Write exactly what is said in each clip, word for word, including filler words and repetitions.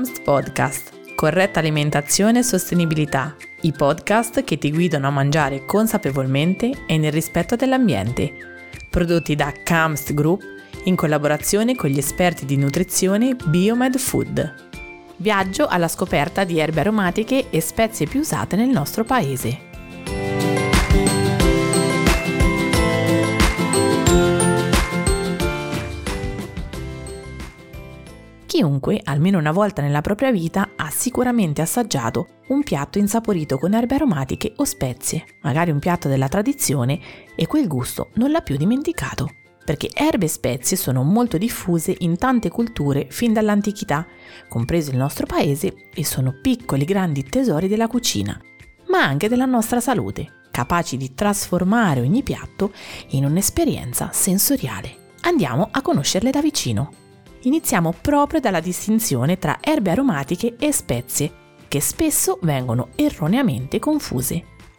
Camst Podcast, corretta alimentazione e sostenibilità, i podcast che ti guidano a mangiare consapevolmente e nel rispetto dell'ambiente, prodotti da Camst Group in collaborazione con gli esperti di nutrizione Biomed Food. Viaggio alla scoperta di erbe aromatiche e spezie più usate nel nostro paese. Chiunque, almeno una volta nella propria vita, ha sicuramente assaggiato un piatto insaporito con erbe aromatiche o spezie, magari un piatto della tradizione, e quel gusto non l'ha più dimenticato. Perché erbe e spezie sono molto diffuse in tante culture fin dall'antichità, compreso il nostro paese, e sono piccoli grandi tesori della cucina, ma anche della nostra salute, capaci di trasformare ogni piatto in un'esperienza sensoriale. Andiamo a conoscerle da vicino. Iniziamo proprio dalla distinzione tra erbe aromatiche e spezie, che spesso vengono erroneamente confuse.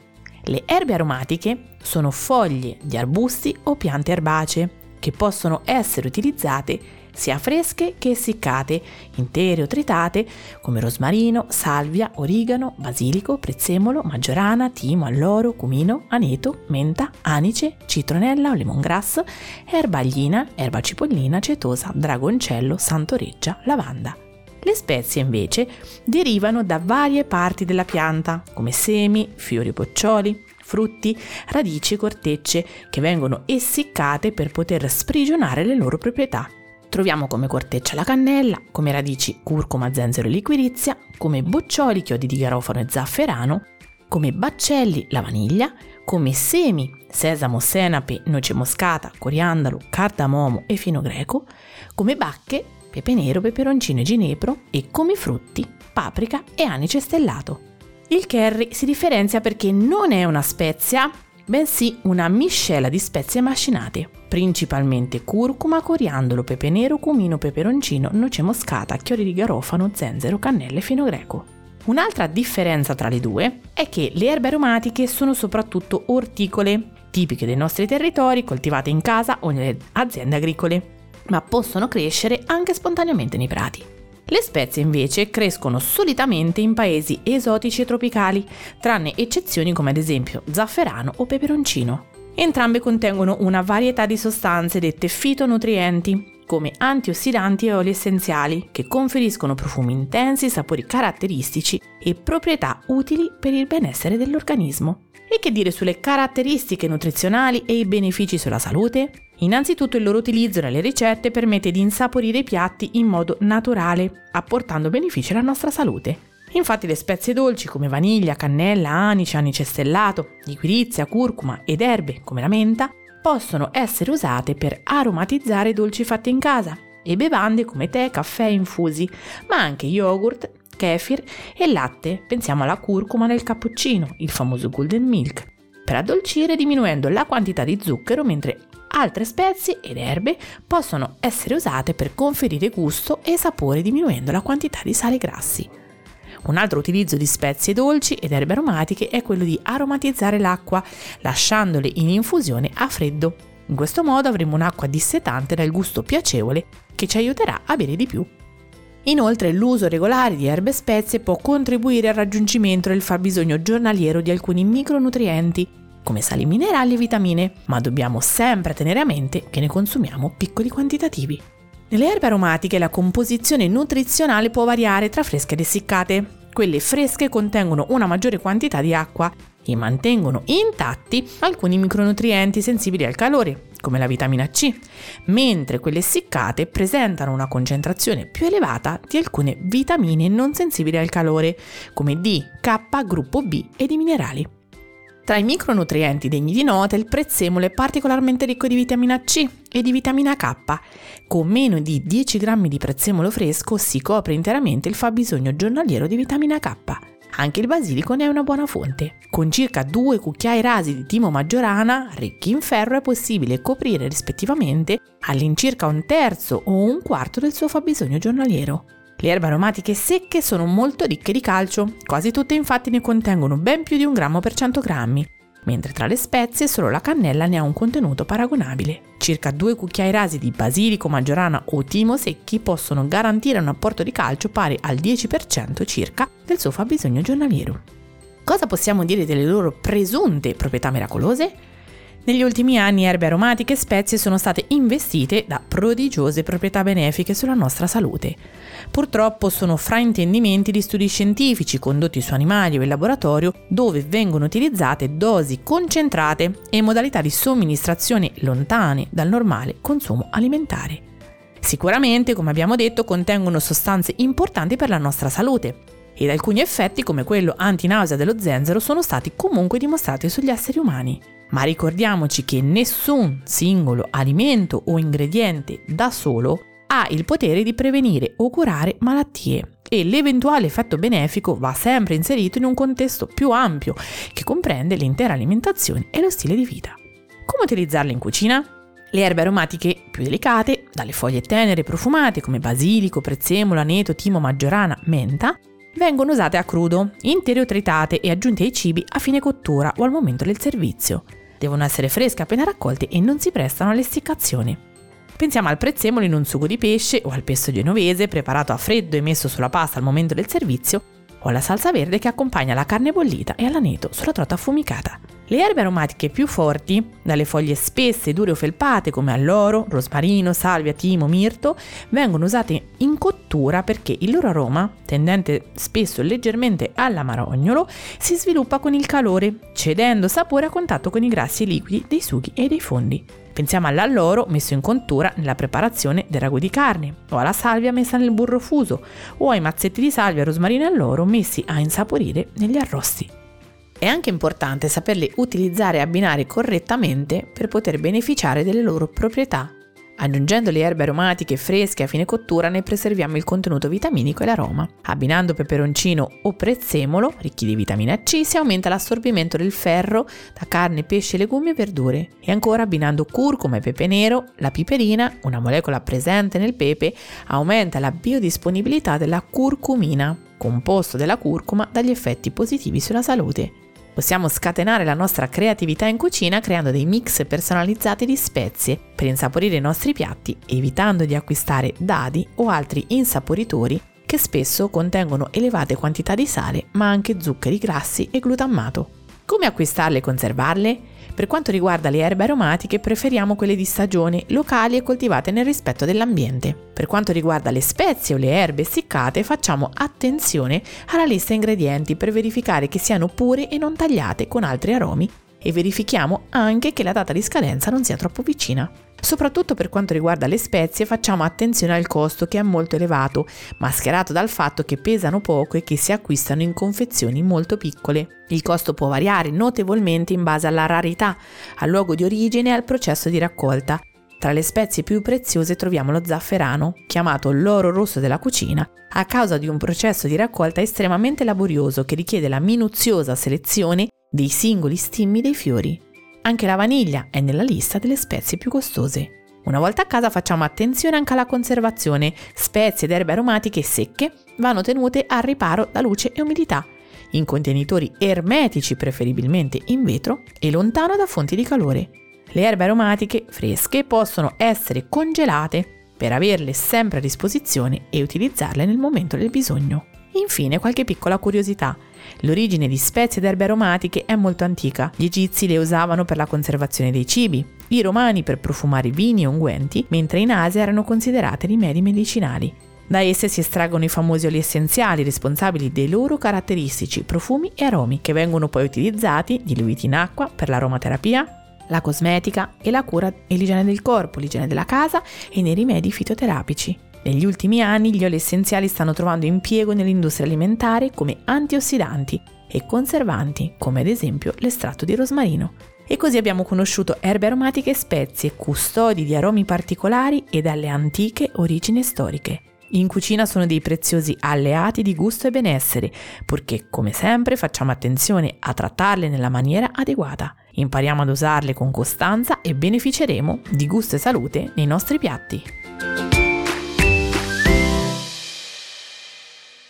Le erbe aromatiche sono foglie di arbusti o piante erbacee che possono essere utilizzate sia fresche che essiccate, intere o tritate, come rosmarino, salvia, origano, basilico, prezzemolo, maggiorana, timo, alloro, cumino, aneto, menta, anice, citronella o lemongrass, erba aglina, erba cipollina, cetosa, dragoncello, santoreggia, lavanda. Le spezie invece derivano da varie parti della pianta, come semi, fiori, boccioli, frutti, radici e cortecce, che vengono essiccate per poter sprigionare le loro proprietà. Troviamo come corteccia la cannella, come radici curcuma, zenzero e liquirizia, come boccioli chiodi di garofano e zafferano, come baccelli la vaniglia, come semi sesamo, senape, noce moscata, coriandolo, cardamomo e fino greco, come bacche pepe nero, peperoncino e ginepro, e come frutti paprika e anice stellato. Il curry si differenzia perché non è una spezia, bensì una miscela di spezie macinate, principalmente curcuma, coriandolo, pepe nero, cumino, peperoncino, noce moscata, chiodi di garofano, zenzero, cannella e fino greco. Un'altra differenza tra le due è che le erbe aromatiche sono soprattutto orticole, tipiche dei nostri territori, coltivate in casa o nelle aziende agricole, ma possono crescere anche spontaneamente nei prati. Le spezie invece crescono solitamente in paesi esotici e tropicali, tranne eccezioni come ad esempio zafferano o peperoncino. Entrambe contengono una varietà di sostanze dette fitonutrienti, come antiossidanti e oli essenziali, che conferiscono profumi intensi, sapori caratteristici e proprietà utili per il benessere dell'organismo. E che dire sulle caratteristiche nutrizionali e i benefici sulla salute? Innanzitutto il loro utilizzo nelle ricette permette di insaporire i piatti in modo naturale, apportando benefici alla nostra salute. Infatti le spezie dolci come vaniglia, cannella, anice, anice stellato, liquirizia, curcuma ed erbe come la menta possono essere usate per aromatizzare i dolci fatti in casa e bevande come tè, caffè infusi, ma anche yogurt, kefir e latte, pensiamo alla curcuma nel cappuccino, il famoso golden milk, per addolcire diminuendo la quantità di zucchero, mentre altre spezie ed erbe possono essere usate per conferire gusto e sapore diminuendo la quantità di sali grassi. Un altro utilizzo di spezie dolci ed erbe aromatiche è quello di aromatizzare l'acqua, lasciandole in infusione a freddo. In questo modo avremo un'acqua dissetante dal gusto piacevole che ci aiuterà a bere di più. Inoltre l'uso regolare di erbe e spezie può contribuire al raggiungimento del fabbisogno giornaliero di alcuni micronutrienti, come sali minerali e vitamine, ma dobbiamo sempre tenere a mente che ne consumiamo piccoli quantitativi. Nelle erbe aromatiche la composizione nutrizionale può variare tra fresche ed essiccate. Quelle fresche contengono una maggiore quantità di acqua e mantengono intatti alcuni micronutrienti sensibili al calore, come la vitamina C, mentre quelle essiccate presentano una concentrazione più elevata di alcune vitamine non sensibili al calore, come D, K, gruppo B e di minerali. Tra i micronutrienti degni di nota, il prezzemolo è particolarmente ricco di vitamina C e di vitamina K. Con meno di dieci grammi di prezzemolo fresco si copre interamente il fabbisogno giornaliero di vitamina K. Anche il basilico ne è una buona fonte. Con circa due cucchiai rasi di timo maggiorana, ricchi in ferro, è possibile coprire rispettivamente all'incirca un terzo o un quarto del suo fabbisogno giornaliero. Le erbe aromatiche secche sono molto ricche di calcio, quasi tutte infatti ne contengono ben più di un grammo per cento grammi, mentre tra le spezie solo la cannella ne ha un contenuto paragonabile. Circa due cucchiai rasi di basilico, maggiorana o timo secchi possono garantire un apporto di calcio pari al dieci per cento circa del suo fabbisogno giornaliero. Cosa possiamo dire delle loro presunte proprietà miracolose? Negli ultimi anni erbe aromatiche e spezie sono state investite da prodigiose proprietà benefiche sulla nostra salute. Purtroppo sono fraintendimenti di studi scientifici condotti su animali o in laboratorio dove vengono utilizzate dosi concentrate e modalità di somministrazione lontane dal normale consumo alimentare. Sicuramente, come abbiamo detto, contengono sostanze importanti per la nostra salute ed alcuni effetti come quello antinausea dello zenzero sono stati comunque dimostrati sugli esseri umani. Ma ricordiamoci che nessun singolo alimento o ingrediente da solo ha il potere di prevenire o curare malattie e l'eventuale effetto benefico va sempre inserito in un contesto più ampio che comprende l'intera alimentazione e lo stile di vita. Come utilizzarle in cucina? Le erbe aromatiche più delicate, dalle foglie tenere e profumate come basilico, prezzemolo, aneto, timo, maggiorana, menta, vengono usate a crudo, intere o tritate e aggiunte ai cibi a fine cottura o al momento del servizio. Devono essere fresche appena raccolte e non si prestano all'essiccazione. Pensiamo al prezzemolo in un sugo di pesce o al pesto genovese preparato a freddo e messo sulla pasta al momento del servizio o alla salsa verde che accompagna la carne bollita e all'aneto sulla trota affumicata. Le erbe aromatiche più forti, dalle foglie spesse, dure o felpate come alloro, rosmarino, salvia, timo, mirto, vengono usate in cottura perché il loro aroma, tendente spesso leggermente all'amarognolo, si sviluppa con il calore, cedendo sapore a contatto con i grassi liquidi dei sughi e dei fondi. Pensiamo all'alloro messo in cottura nella preparazione del ragù di carne, o alla salvia messa nel burro fuso, o ai mazzetti di salvia, rosmarino e alloro messi a insaporire negli arrosti. È anche importante saperli utilizzare e abbinare correttamente per poter beneficiare delle loro proprietà. Aggiungendo le erbe aromatiche fresche a fine cottura ne preserviamo il contenuto vitaminico e l'aroma. Abbinando peperoncino o prezzemolo, ricchi di vitamina C, si aumenta l'assorbimento del ferro da carne, pesce, legumi e verdure. E ancora abbinando curcuma e pepe nero, la piperina, una molecola presente nel pepe, aumenta la biodisponibilità della curcumina, composto della curcuma dagli effetti positivi sulla salute. Possiamo scatenare la nostra creatività in cucina creando dei mix personalizzati di spezie per insaporire i nostri piatti, evitando di acquistare dadi o altri insaporitori che spesso contengono elevate quantità di sale, ma anche zuccheri grassi e glutammato. Come acquistarle e conservarle? Per quanto riguarda le erbe aromatiche, preferiamo quelle di stagione, locali e coltivate nel rispetto dell'ambiente. Per quanto riguarda le spezie o le erbe essiccate, facciamo attenzione alla lista ingredienti per verificare che siano pure e non tagliate con altri aromi e verifichiamo anche che la data di scadenza non sia troppo vicina. Soprattutto per quanto riguarda le spezie facciamo attenzione al costo che è molto elevato, mascherato dal fatto che pesano poco e che si acquistano in confezioni molto piccole. Il costo può variare notevolmente in base alla rarità, al luogo di origine e al processo di raccolta. Tra le spezie più preziose troviamo lo zafferano, chiamato l'oro rosso della cucina, a causa di un processo di raccolta estremamente laborioso che richiede la minuziosa selezione dei singoli stimmi dei fiori. Anche la vaniglia è nella lista delle spezie più costose. Una volta a casa facciamo attenzione anche alla conservazione. Spezie ed erbe aromatiche secche vanno tenute al riparo da luce e umidità, in contenitori ermetici preferibilmente in vetro e lontano da fonti di calore. Le erbe aromatiche fresche possono essere congelate per averle sempre a disposizione e utilizzarle nel momento del bisogno. Infine, qualche piccola curiosità. L'origine di spezie ed erbe aromatiche è molto antica. Gli egizi le usavano per la conservazione dei cibi, i romani per profumare vini e unguenti, mentre in Asia erano considerate rimedi medicinali. Da esse si estraggono i famosi oli essenziali responsabili dei loro caratteristici profumi e aromi, che vengono poi utilizzati, diluiti in acqua, per l'aromaterapia, la cosmetica e la cura e l'igiene del corpo, l'igiene della casa e nei rimedi fitoterapici. Negli ultimi anni gli oli essenziali stanno trovando impiego nell'industria alimentare come antiossidanti e conservanti, come ad esempio l'estratto di rosmarino. E così abbiamo conosciuto erbe aromatiche e spezie, custodi di aromi particolari e dalle antiche origini storiche. In cucina sono dei preziosi alleati di gusto e benessere, purché, come sempre, facciamo attenzione a trattarle nella maniera adeguata. Impariamo ad usarle con costanza e beneficeremo di gusto e salute nei nostri piatti.